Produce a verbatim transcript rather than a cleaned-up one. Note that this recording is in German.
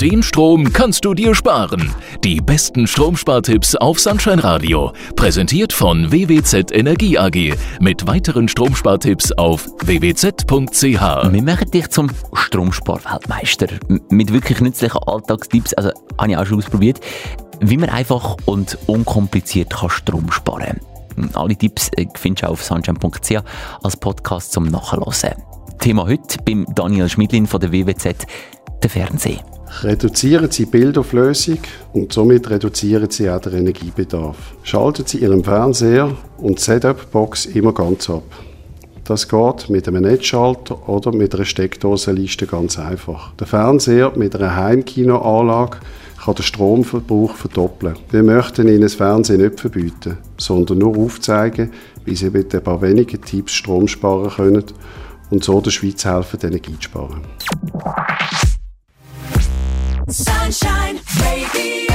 Den Strom kannst du dir sparen. Die besten Stromspartipps auf Sunshine Radio. Präsentiert von W W Z Energie A G. Mit weiteren Stromspartipps auf w w z punkt c h. Wir machen dich zum Stromsparweltmeister. Mit wirklich nützlichen Alltagstipps, also habe ich auch schon ausprobiert, wie man einfach und unkompliziert kann Strom sparen kann. Alle Tipps findest du auf sunshine punkt c h als Podcast zum Nachhören. Thema heute beim Daniel Schmidlin von der W W Z, der Fernseher. Reduzieren Sie Bildauflösung und somit reduzieren Sie auch den Energiebedarf. Schalten Sie Ihren Fernseher und die Setup-Box immer ganz ab. Das geht mit einem Netzschalter oder mit einer Steckdosenliste ganz einfach. Der Fernseher mit einer Heimkinoanlage kann den Stromverbrauch verdoppeln. Wir möchten Ihnen das Fernsehen nicht verbieten, sondern nur aufzeigen, wie Sie mit ein paar wenigen Tipps Strom sparen können und so der Schweiz helfen, die Energie zu sparen. Sunshine Radio.